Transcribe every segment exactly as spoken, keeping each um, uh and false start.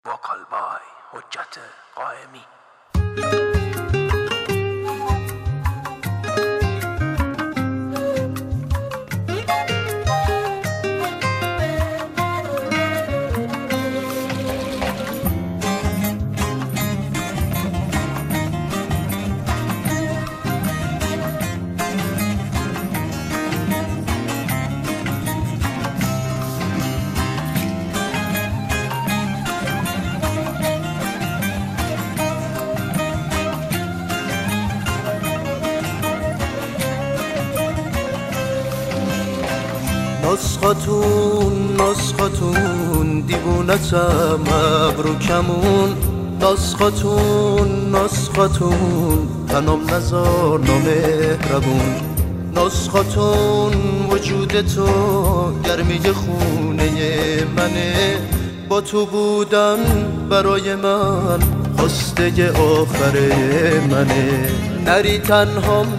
وکال بای حجت قائمی. نسخاتون نسخاتون دیوونتم مبروکمون، نسخاتون نسخاتون تنم نزار نامهربون، نسخاتون وجود تو گرمی خونه منه، با تو بودن برای من خواسته آخر منه، نری تنهام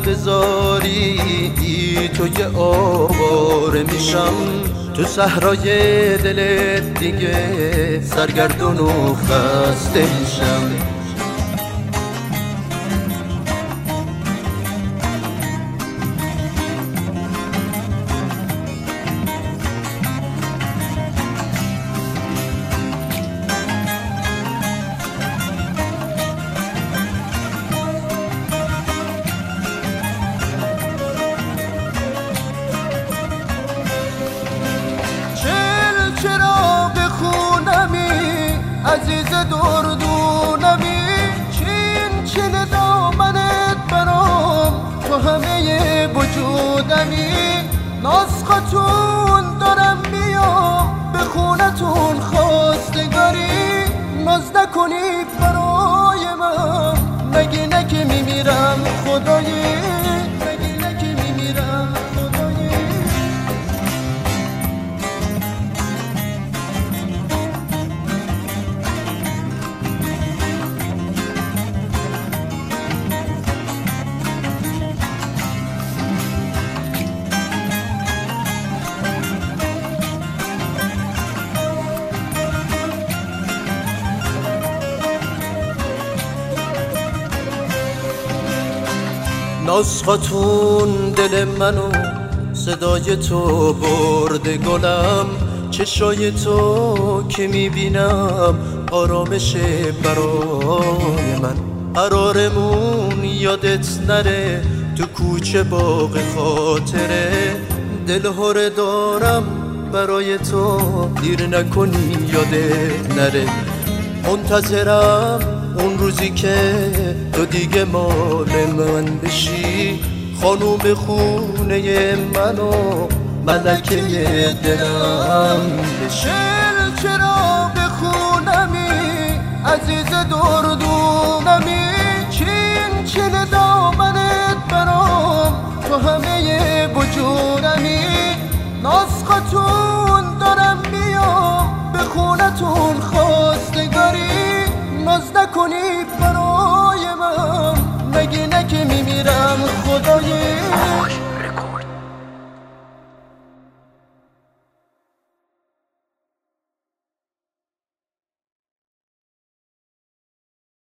بذاری تو یه آواره میشم، تو صحرای دلت دیگه سرگردون و خسته میشم. چرا بخونمی عزیز دردونمی، چین چین دامنت برام تو همه وجودمی، نسخاتون دارم میام به خونتون خواستگاری، ناز نکنید برای من مگه نه که میمیرم خدایی، مگه نه که میمیرم خدایی. نسخاتون دل منو صدای تو برده گلم، چشای تو که میبینم آرامش برای من، قرارمون یادت نره تو کوچه باغ خاطره، دلهوره دارم برای تو دیر نکنی یادت نره، منتظرم اون روزی که تو دیگه مال من بشی، خانوم خونه منو ملکه دلم بشی. چرا بخونمی عزیز دردونمی، چین چین دامنت برام تو همه وجودمی، نسخاتون دارم میام به خونتون خواستگاری، ناز نکنید برای من مگه نه که میمیرم خدایی.